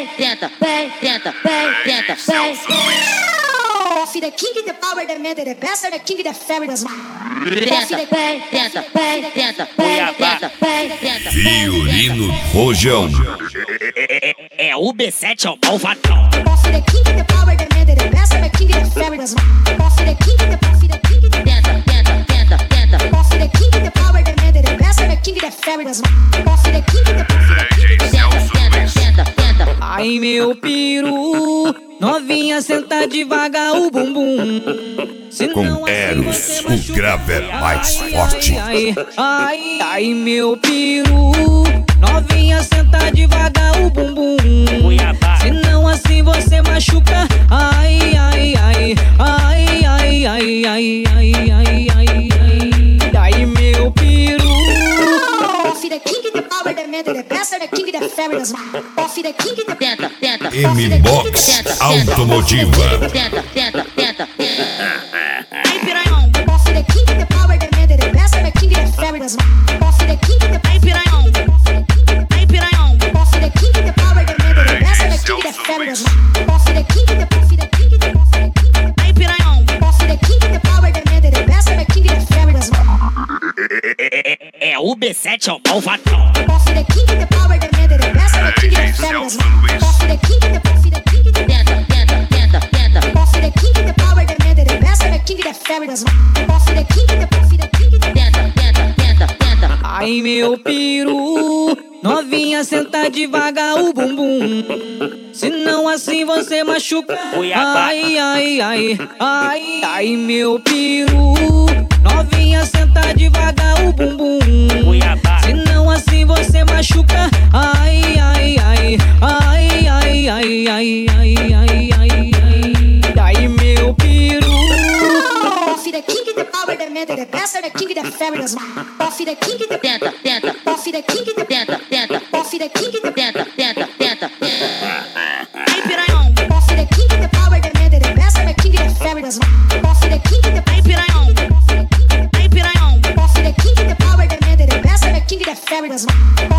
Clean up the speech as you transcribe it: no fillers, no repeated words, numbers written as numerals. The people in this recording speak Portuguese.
tenta, vem, tenta, vem, tenta, vem. Coffee, the king, the power, the man, the best, the king, the fairy, the smile. Tenta, vem, tenta, vem, tenta, vem, tenta, vem, tenta. Violino Rojão. É o B7, é o malvadão. Coffee, the king, the power, the man, the best, the king, the fairy, the smile. Coffee, the king, the coffee, the king, the Tenta, tenta, tenta, tenta. coffee, the king, the power, the man, the best, the king, the fairy, the smile. Coffee, the king, the coffee, the king, the Tenta, tenta, tenta, tenta. Ai meu peru, novinha senta devagar o bumbum. Com Eros, o grave é mais forte. Ai meu peru, novinha senta devagar o bumbum. Senão assim você machuca. Ai meu peru. coffee, the king, the power, the man, the best, the king, the fairy, the smile. Coffee, the king, the Tenta, tenta. M-Box Automotiva. Tenta, tenta, tenta. Aí, piranhão. coffee, the king, the power, the man, the best, the king, the fairy, the smile. Coffee, the king, the Aí, piranhão. Aí, piranhão. coffee, the king, the power, the man, the best, the king, the fairy, the smile. Coffee, the king, the coffee, the king, the coffee, the king. Aí, piranhão. Coffee, the king, the power, the man, the best, the king, the fairy, the smile. É o B7, é o malvadão. Coffee, the king, the power, the man, the best, the king, the fairy, the smile. Coffee, the king, the coffee, the king, the Tenta, tenta, tenta, tenta. coffee, the king, the power, the man, the best, the king, the fairy, the smile. Coffee, the king, the coffee, the king, the Tenta, tenta, tenta, tenta. Ai meu peru, novinha senta devagar o bumbum. Senão assim você machuca. Ai meu peru, novinha senta devagar o bumbum. Senão assim você machuca. Ai meu peru. coffee, the king, the power, the man, the best, the king, the fairy, the smile. Coffee, the king, the Tenta, tenta. coffee, the king, the Tenta, tenta. coffee, the king, the Tenta, tenta, tenta. Aí, piranhão. coffee, the king, the power, the man, the best, the king, the fairy, the smile. Coffee, the king, the Aí, piranhão. Aí, piranhão. coffee, the king, the power, the man, the best, the king, the fairy, the smile.